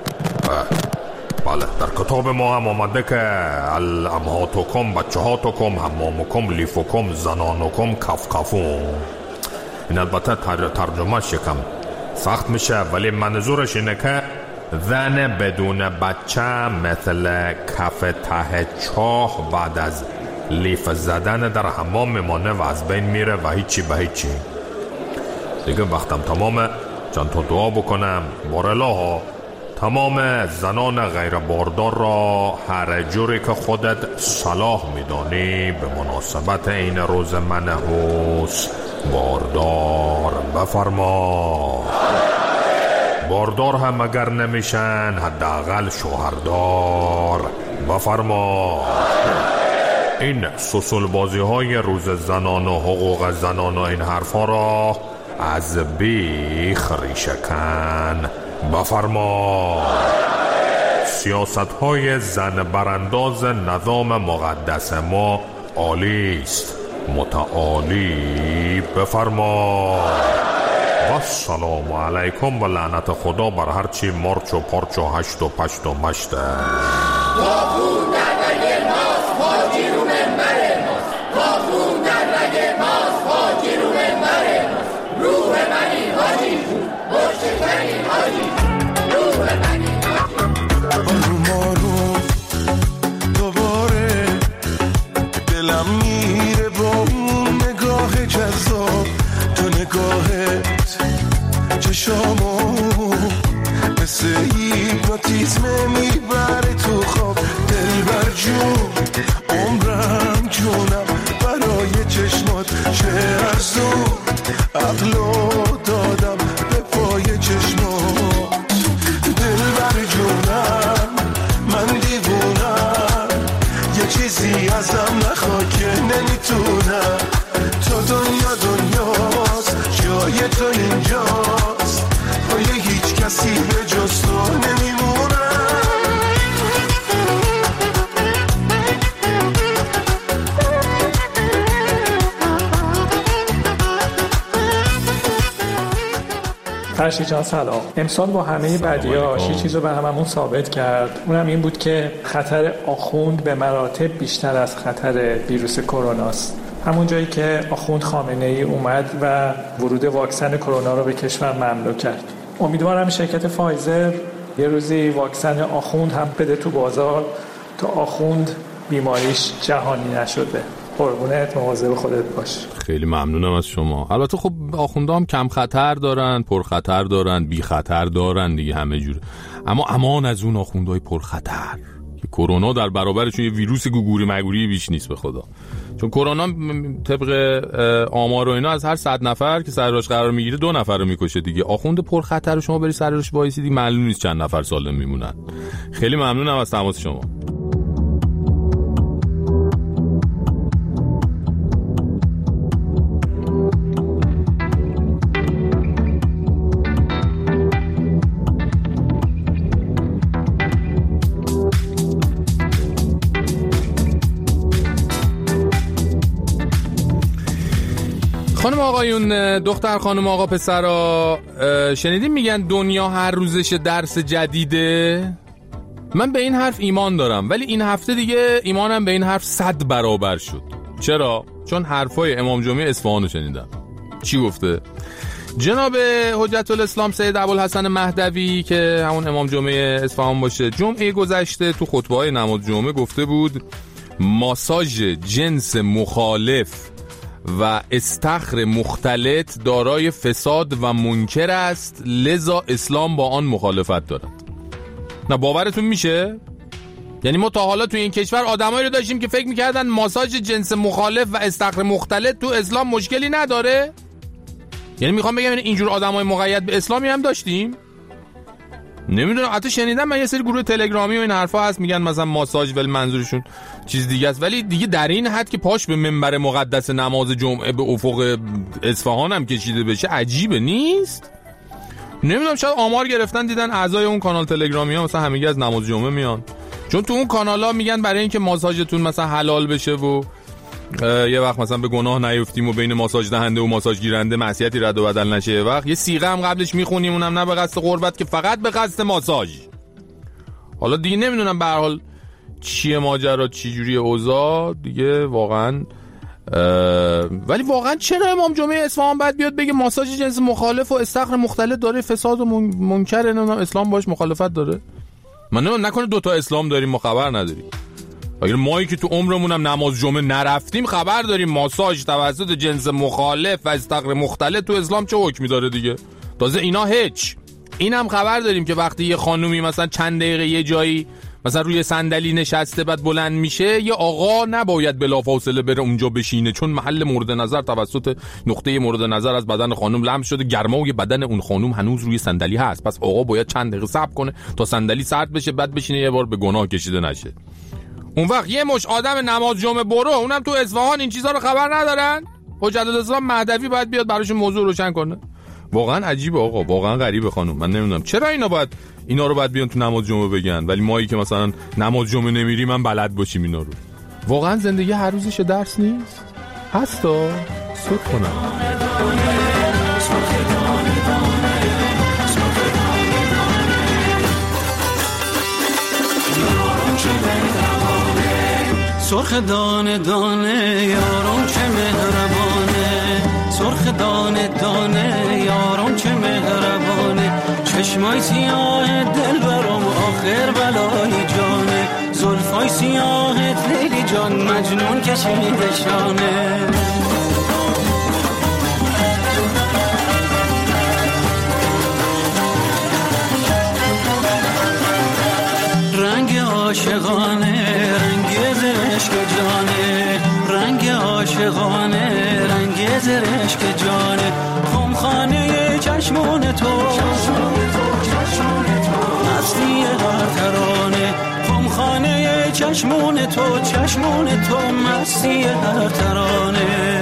بله، در کتاب ما هم آمده که الامهاتکم بچه هاتکم حمامکم لیفکم زنانکم کفکفون. این البته ترجمهش یکم سخت میشه، ولی منظورش اینه که زن بدون بچه مثل کف ته چاه بعد از لیف زدن در حمام میمانه و از بین میره و هیچی به هیچی. دیگه وقتم تمامه، چند تا دعا بکنم. بارالله تمام زنان غیر باردار را هر جوری که خودت صلاح میدانی به مناسبت این روز منحوس باردار بفرما. باردار هم اگر نمیشن حداقل شوهردار بفرما. این سوسول بازی های روز زنان و حقوق زنان و این حرفا را از بیخ ریشه کن بفرما. سیاست های زن برانداز نظام مقدس ما عالی است، متعالی بفرما. السلام علیکم و لعنت خدا بر هرچی مرچ و پرچ و هشت و پشت و مشته. کافون در رگ ماست حاجی رو منبر ماست. کافون در رگ ماست حاجی رو منبر ماست. روح منی حاجی جون مشتکنی حاجی جون روح منی حاجی. آروم آروم دوباره دلم میره با اون نگاه جذاب. تو نگاهت چشامو مثل هیپنوتیزم میبره تو خواب. دلبر جون عمرم جونم برای چشمات چه ارزون عقلو دادم به پای چشمات. دلبر جونم من دیوونم یه چیزی ازم نخوا که نمیتونم. تو دنیا دنیاست جای تو اینجاست پای هیچ کسی به جز تو نمیمونم. فرشی جان سلام. امسال با همه بدیاش یه چیز رو به هممون ثابت کرد، اونم این بود که خطر آخوند به مراتب بیشتر از خطر ویروس کروناست. همون جایی که آخوند خامنه‌ای اومد و ورود واکسن کرونا رو به کشور ممنوع کرد. امیدوارم شرکت فایزر یه روزی واکسن آخوند هم بده تو بازار تا آخوند بیماریش جهانی نشده. قربونت، مواظب خودت باش. خیلی ممنونم از شما. البته خب آخونده هم کم خطر دارن، پر خطر دارن، بی خطر دارن دیگه، همه جوره. اما امان از اون آخوندهای پر خطر که کرونا در برابرشون یه ویروس گوگوری مگوری بیش نیست به خدا. چون کرونا طبق آمار و اینا از هر صد نفر که سر راش قرار میگیره دو نفر رو میکشه دیگه. آخوند پر خطر رو شما بری سر راش وایسی دیگه معلوم نیست چند نفر سالم میمونن. خیلی ممنونم از تماس شما. خانم آقایون، دختر خانم آقا پسرا، شنیدین میگن دنیا هر روزش درس جدیده؟ من به این حرف ایمان دارم، ولی این هفته دیگه ایمانم به این حرف صد برابر شد. چرا؟ چون حرفای امام جمعه اصفهان رو شنیدم. چی گفته؟ جناب حجت الاسلام سید ابوالحسن مهدوی که همون امام جمعه اصفهان باشه، جمعه گذشته تو خطبه‌های نماز جمعه گفته بود ماساژ جنس مخالف و استخر مختلط دارای فساد و منکر است، لذا اسلام با آن مخالفت دارد. نه باورتون میشه؟ یعنی ما تا حالا تو این کشور آدمایی رو داشتیم که فکر میکردن ماساژ جنس مخالف و استخر مختلط تو اسلام مشکلی نداره؟ یعنی میخوام بگم اینجور آدمای مقید به اسلامی هم داشتیم؟ نمیدونم، حتی شنیدم من یه سری گروه تلگرامی و این حرفا هست میگن مثلا ماساژ ولی منظورشون چیز دیگه است، ولی دیگه در این حد که پاش به منبر مقدس نماز جمعه به افق اصفهان هم کشیده بشه عجیبه نیست؟ نمیدونم، شاید آمار گرفتن دیدن اعضای اون کانال تلگرامی ها مثلا همگی از نماز جمعه میان، چون تو اون کانالا میگن برای اینکه ماساژتون مثلا حلال بشه و یه وقت مثلا به گناه نیفتیم و بین ماساژ دهنده و ماساژ گیرنده معصیتی رد و بدل نشه، یه وقت یه صیغه هم قبلش میخونیم، اونم نه به قصد قربت که فقط به قصد ماساژ. حالا دیگه نمیدونم به هر حال چیه ماجرا، چی جوری اوضاع دیگه واقعا. ولی واقعا چرا امام جمعه اصفهان بعد بیاد بگه ماساژ جنس مخالف و استخر مختلط داره فساد و منکر، نه اسلام باش مخالفت داره؟ من نمیدونم، نکنه دوتا اسلام داریم ما خبر نداریم. اگر مایی که تو عمرمون هم نماز جمعه نرفتیم خبر داریم ماساژ توسط جنس مخالف و استخر مختلط تو اسلام چه حکمی داره دیگه. تازه اینا هیچ. این هم خبر داریم که وقتی یه خانومی مثلا چند دقیقه یه جایی مثلا روی صندلی نشسته بعد بلند میشه، یه آقا نباید بلافاصله بره اونجا بشینه، چون محل مورد نظر توسط نقطه مورد نظر از بدن خانم لمس شده، گرمای بدن اون خانم هنوز روی صندلی هست، پس آقا باید چند دقیقه صبر کنه تا صندلی سرد بشه بعد بشینه یه بار به گناه کشیده نشه. اون وقت یه مش آدم نماز جمعه برو اونم تو اصفهان این چیزا رو خبر ندارن؟ حجت الاسلام مهدوی باید بیاد براشون موضوع روشن کنه. واقعا عجیبه آقا، واقعا غریبه خانم. من نمیدونم چرا اینا باید اینا رو باید بیان تو نماز جمعه بگن، ولی مایی که مثلا نماز جمعه نمیریم من بلد باشیم اینا رو. واقعا زندگی هر روزش درس نیست؟ هستا؟ سود کنم. سرخ دانه دانه یاران چه مهربانه، سرخ دانه دانه یاران چه مهربانه، چشمای سیاه دل برام آخر بلای جانه، زلفای سیاهت لیلی جان مجنون کشیده شانه. رنگ عاشقانه رنگ زرشک جانه، رنگ عاشقانه رنگ زرشک جانه، خمخانه چشمون تو مستی هر ترانه، خمخانه چشمون تو چشمون تو مستی هر ترانه.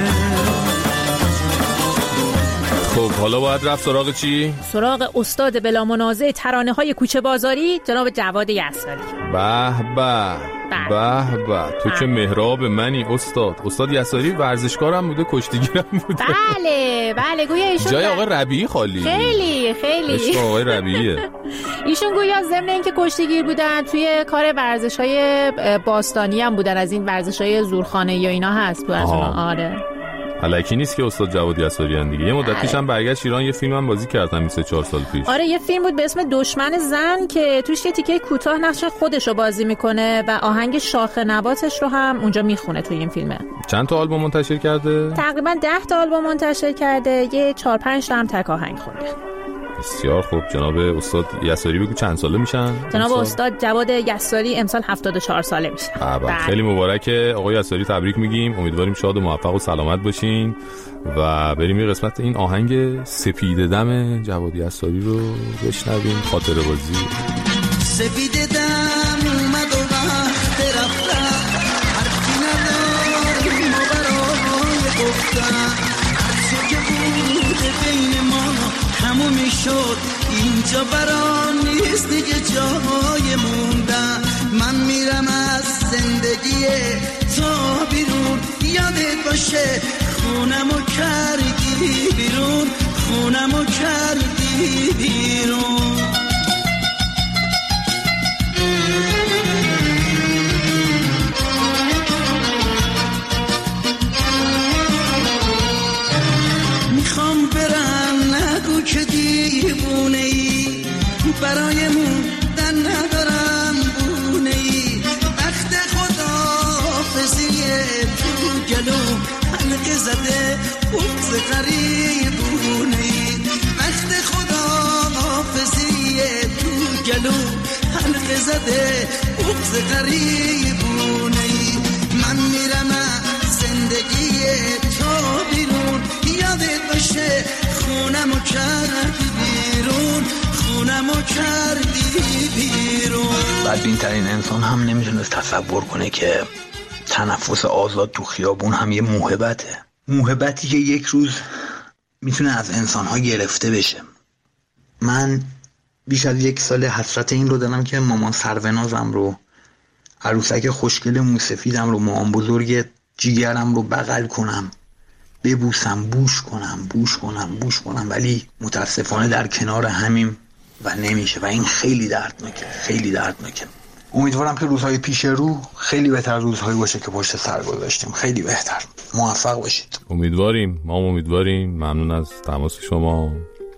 خب حالا باید رفت سراغ چی؟ سراغ استاد بلا منازع ترانه های کوچه بازاری جناب جواد یساری. به به به به تو که مهراب منی استاد. استاد یساری ورزشکارم بوده، کشتیگیرم بوده. بله بله گویا ایشون جای آقای ربیعی خالی. خیلی خیلی عشق آقای ربیعیه. ایشون گویا ضمن اینکه کشتیگیر بودن توی کار ورزش‌های باستانی هم بودن، از این ورزش‌های زورخانه یا اینا هست تو از اون. آره الکی نیست که استاد جواد یساریان دیگه. یه مدت پیشم برگشت ایران، یه فیلم هم بازی کردن بیست و چهار سال پیش. آره یه فیلم بود به اسم دشمن زن که توش یه تیکه کوتاه نقش خودش رو بازی میکنه و آهنگ شاخ نباتش رو هم اونجا میخونه توی این فیلمه. چند تا آلبوم منتشر کرده؟ تقریبا ده تا آلبوم منتشر کرده، یه چهار پنج تا هم تک آهنگ خونده. بسیار خوب. جناب استاد یساری بگو چند ساله میشن؟ جناب استاد جواد یساری امسال هفتاد و چهار ساله میشه. خیلی مبارکه آقای یساری، تبریک میگیم. امیدواریم شاد و موفق و سلامت باشین و بریم یه قسمت این آهنگ سپید دم جواد یساری رو بشنویم. خاطره بازی. سپید دم اومد و وقت رفتن، حرفی نداریم و برای گفتن، هرچه که بود بین ما تمومی شد، اینجا برام نیست دیگه جای موندن. من میرم از زندگی تا بیرون، یادت باشه خونمو کردی بیرون، خونمو کردی بیرون. میخوام برم نگو که دیوونه ای، برایمون در ندارم بونه ای، وقت خداحافظیه تو گلو حلقه زده بغض غریبونه ای، وقت خداحافظیه تو گلو حلقه زده بغض غریبونه ای. من میرم زندگی تو بیرون، یادت باشه خونمو کردی بیرون، خونمو کردی بیرون. بدبین‌ترین انسان هم نمیتونست تصور کنه که تنفس آزاد تو خیابون هم یه موهبته، موهبتی که یک روز میتونه از انسان‌ها گرفته بشه. من بیش از یک سال حسرت این رو دارم که مامان سرونازم رو، عروسک خوشگل موسفیدم رو، مامان بزرگ جیگرم رو بغل کنم، ببوسم، بوش کنم بوش کنم بوش کنم ولی متاسفانه در کنار همیم و نمیشه و این خیلی دردناکه، خیلی دردناکه. امیدوارم که روزهای پیش رو خیلی بهتر روزهایی باشه که پشت سر گذاشتیم، خیلی بهتر. موفق باشید. امیدواریم، ما امیدواریم. ممنون از تماس شما.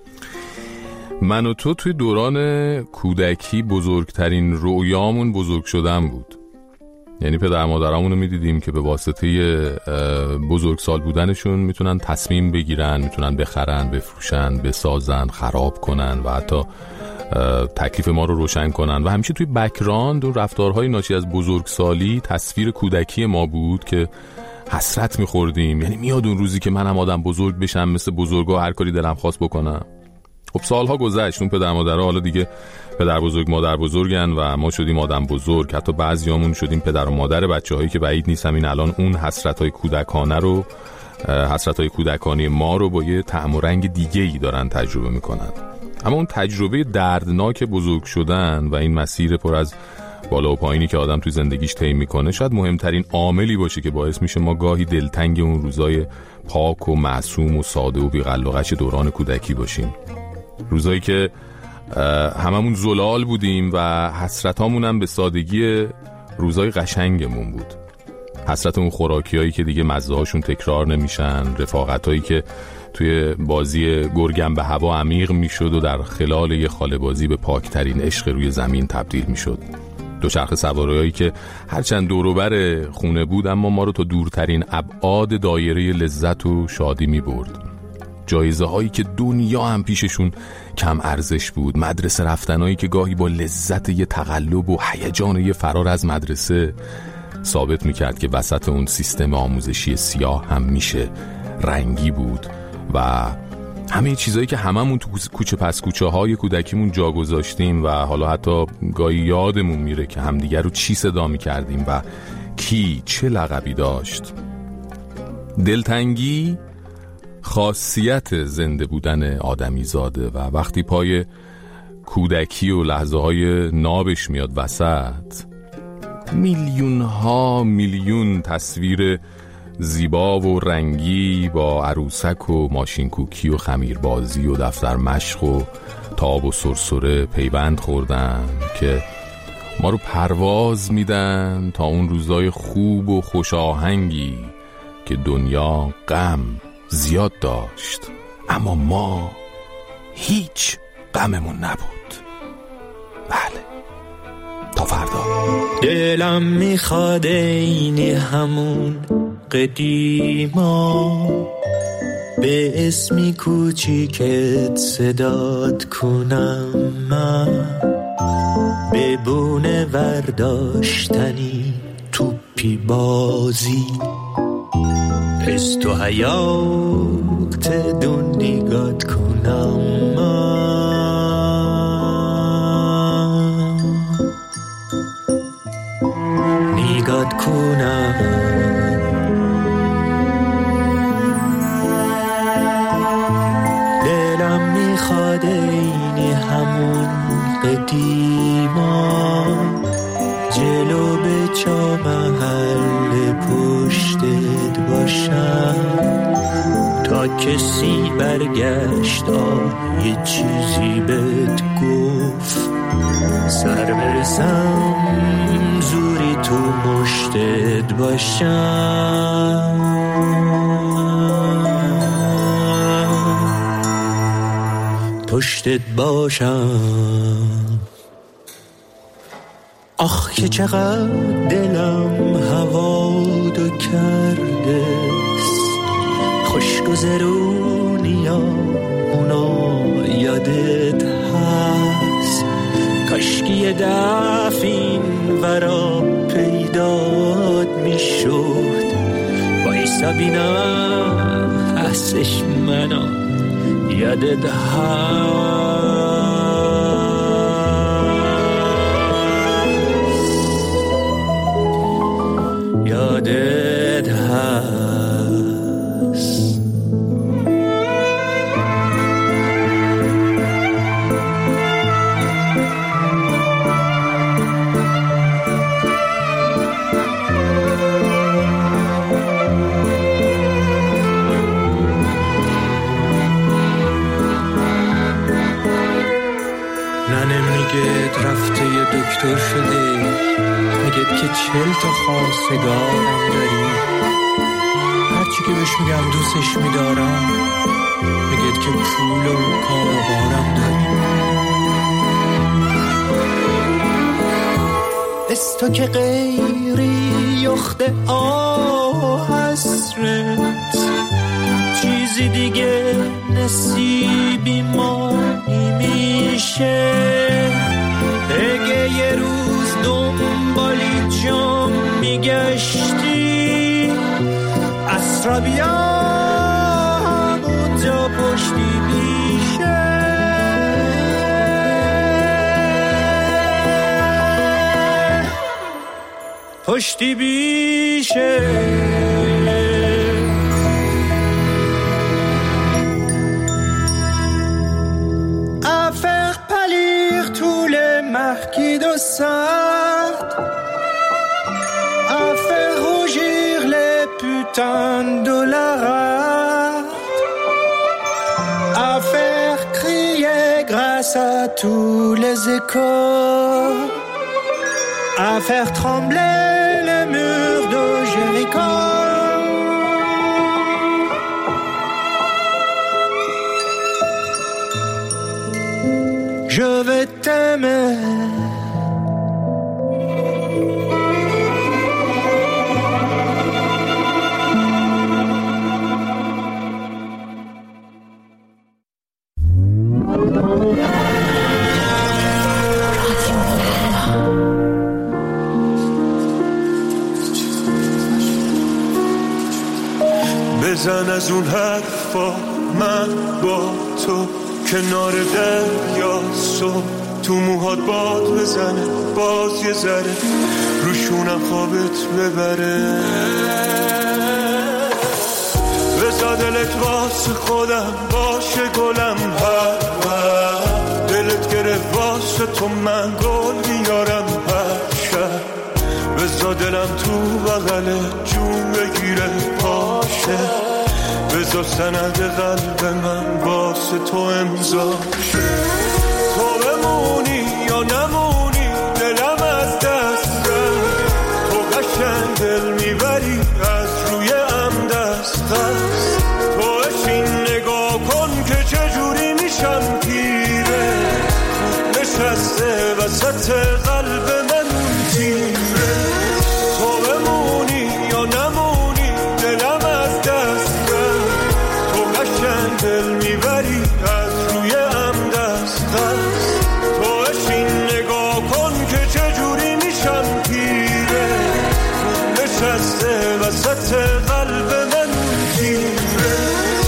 من و تو توی دوران کودکی بزرگترین رویامون بزرگ شدن بود. یعنی پدر مادرامون رو میدیدیم که به واسطه بزرگسال بودنشون میتونن تصمیم بگیرن، میتونن بخرن، بفروشن، بسازن، خراب کنن و حتی تکلیف ما رو روشن کنن و همیشه توی بک‌گراند و رفتارهای ناشی از بزرگسالی تصویر کودکی ما بود که حسرت میخوردیم. یعنی میاد اون روزی که منم آدم بزرگ بشم، مثل بزرگا هر کاری دلم خواست بکنم. خب سالها گذشت، اون پدر مادرها حالا دیگه پدر بزرگ مادر بزرگن و ما شدیم آدم بزرگ، حتی بعضیامون شدیم پدر و مادر بچه‌هایی که بعید نیست همین الان اون حسرت‌های کودکانه رو، حسرت‌های کودکانی ما رو با یه طعم و رنگ دیگه‌ای دارن تجربه میکنن. اما اون تجربه دردناک بزرگ شدن و این مسیر پر از بالا و پایینی که آدم توی زندگیش طی میکنه شاید مهمترین عاملی باشه که باعث میشه ما گاهی دلتنگ اون روزای پاک و معصوم و ساده و بی‌قلقش دوران کودکی باشیم. روزایی که هممون زلال بودیم و حسرتامون هم به سادگی روزای قشنگمون بود. حسرت اون خوراکیایی که دیگه مزه هاشون تکرار نمیشن، رفاقتایی که توی بازی گرگم به هوا عمیق میشد و در خلال یه خاله بازی به پاکترین عشق روی زمین تبدیل میشد. دوچرخه سوارایی که هرچند دوروبر خونه بود اما ما رو تا دورترین ابعاد دایره لذت و شادی می برد. جایزه هایی که دنیا هم پیششون کم ارزش بود، مدرسه رفتنایی که گاهی با لذت یه تقلب و هیجان یه فرار از مدرسه ثابت می کرد که وسط اون سیستم آموزشی سیاه هم میشه رنگی بود و همه چیزایی که هممون تو کوچه پس کوچه های کودکیمون جا گذاشتیم و حالا حتی گاهی یادمون میره که همدیگر رو چی صدا میکردیم و کی چه لقبی داشت. دلتنگی خاصیت زنده بودن آدمی زاده و وقتی پای کودکی و لحظه های نابش میاد وسط، میلیون ها میلیون تصویر زیبا و رنگی با عروسک و ماشین کوکی و خمیربازی و دفتر مشق و تاب و سرسره پیوند خوردن که ما رو پرواز میدن تا اون روزای خوب و خوش آهنگی که دنیا غم زیاد داشت اما ما هیچ غممون نبود. بله، تا فردا. دلم میخواد اینی همون قدیما به اسمی کوچیکت صدات کنم، من ببونه ورداشتنی توپی بازی از تو حیات دنیگات کنم، من نیگات کنم. دلم میخواد اینی همون قدیما جلو به چا محل پشتت باشم تا کسی برگشت یه چیزی بهت گفت سر برسم زوری تو مشتت باشم، پشتت باشم. آخ که چقدر دلم هوادو کرده خوشگذرونی ها اونا یادت هست، کاشکی یه دفع این ورا پیدات میشد بایستا بینم هستش منو یادت هست، یادت هست. ننه میگه رفته یه دکتر شده، میگه که چل تا خواستگارم داری، هرچی که بهش میگم دوستش میدارم، میگه که پول و کاربارم داری. از تو که غیری یخته آه حسرت، چیزی دیگه نصیبی ما نمیشه. اگه یه روز دنبالی جام میگشتی اسرا بیا همونجا پشتی بیشه، پشتی بیشه. Qui de sarde a fait rougir les putains de dollars, à faire crier grâce à tous les échos, à faire trembler les murs de Jéricho. Je vais t'aimer. بزن از اون حرفا من با تو کنار دریا صبح تو موهات باد بزنه باز یه ذره روشونم خوابت ببره بزا دلت واسه خودم باشه گلم هر هر دلت گرفت واسه تو من گل میارم هر شب بزا دلم تو بغل جون بگیره پاشه بزا سند قلب من واسه تو امضا شه تو بمونی یا نمونی دلم از دست رفت تو قشنگ دل میبری از روی ام دست هست تو اشین نگاه کن که چجوری میشم پیره نشسته وسط قلب من تیره تو بمونی یا نمونی دلم از دست رفت تو قشنگ دل میبری از روی ام دست هست تو اشین نگاه کن که چجوری میشم پیره نشسته وسط قلب من تیره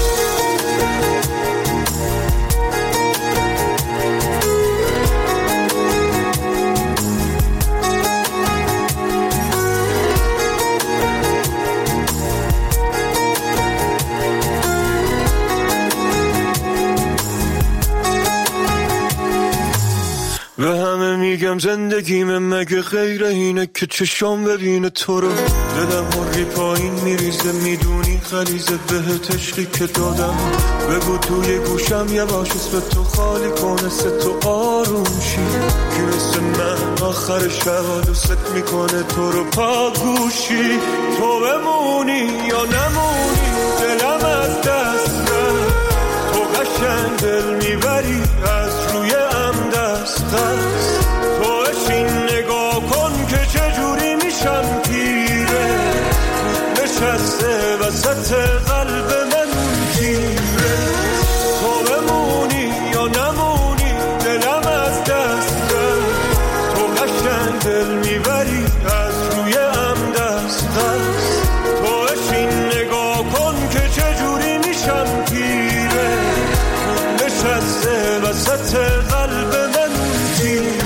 به همه میگم زندگیم مگه غیر اینه که چشام ببینه تو رو دلم مرگی پایین میریزه میدونی خلیزه بهت عشقی که دادم بگو توی گوشم یه باش اسم تو خالی کنه سه تو آروم شی که مثل من آخر شب دوست میکنه تو رو پاگوشی تو بمونی یا نمونی دلم از دست رفت تو قشنگ دل میبری از روی ام دست هست تو اشین نگاه کن که چجوری میشم پیره نشسته وسط قلب من تیره تو بمونی یا نمونی دلم از دست رفت تو قشنگ دل میبری از روی ام دست هست تو اشین نگاه کن که چجوری میشم پیره نشسته وسط قلب من تیره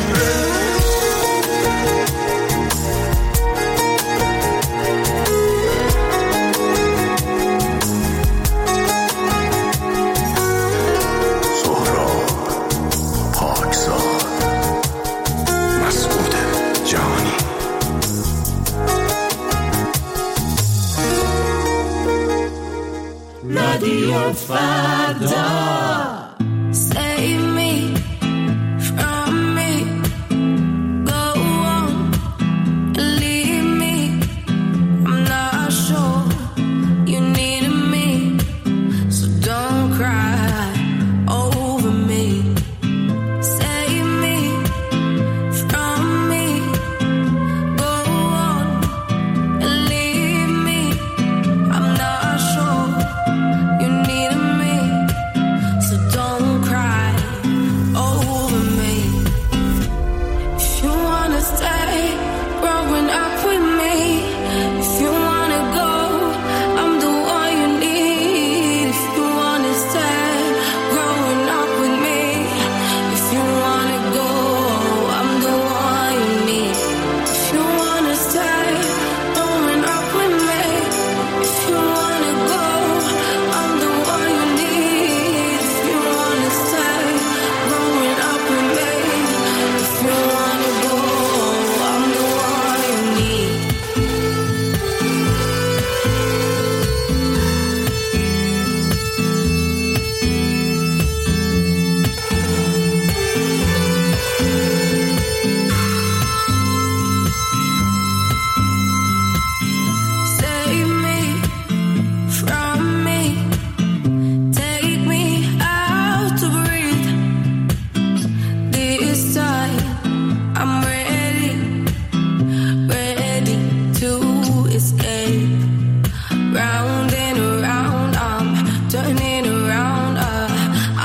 سهراب پاکزاد مسعود جهانی رادیو فردا Save me from me. Go on, leave me. I'm not sure you needed me, so don't cry over me. Save me from me. Go on, leave me. I'm not sure you needed me,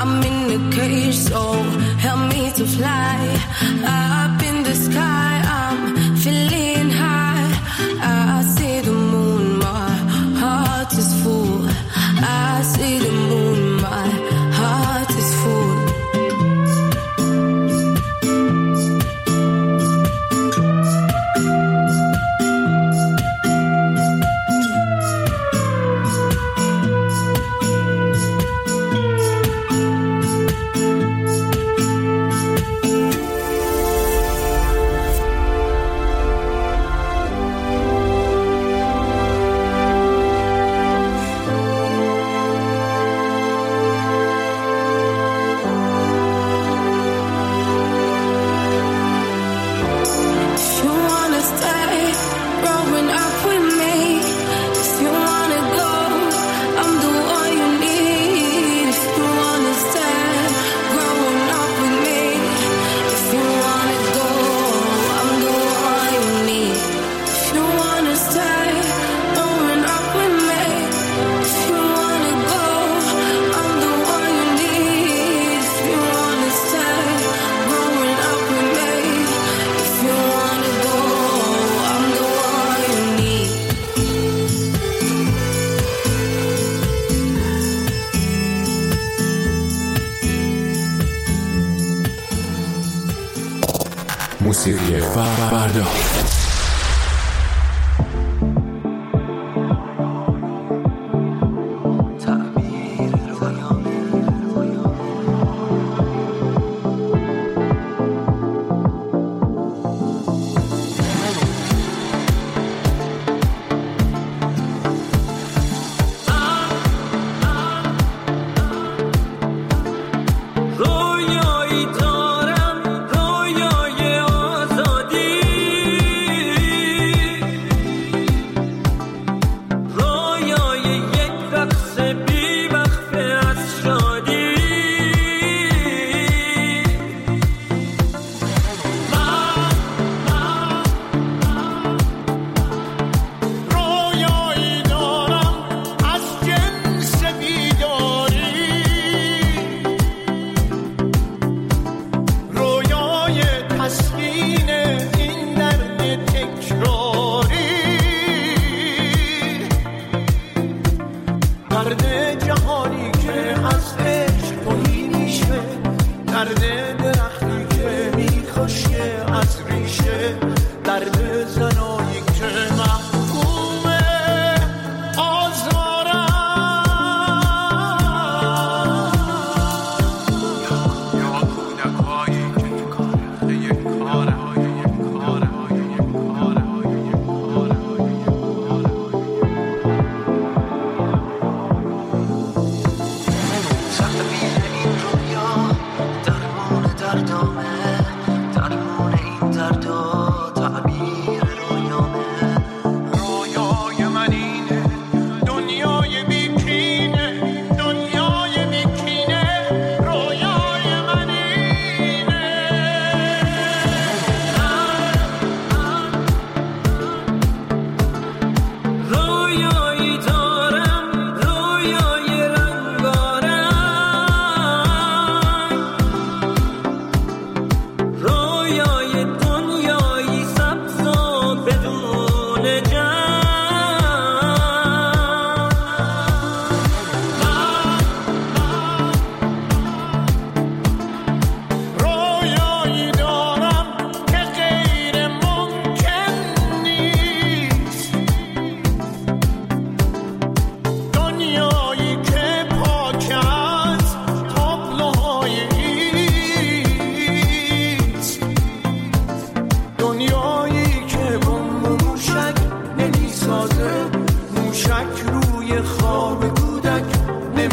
I'm in a cage, so help me to fly up in the sky. I'm feeling high. I see the moon, my heart is full. I see the moon, my heart is full. موسیقی فردا.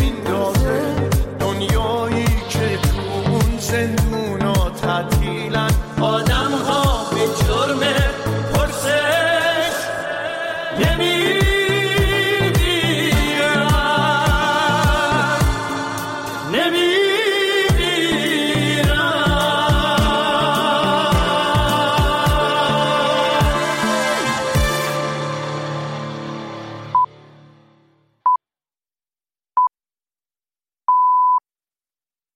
زندونا تعطیلن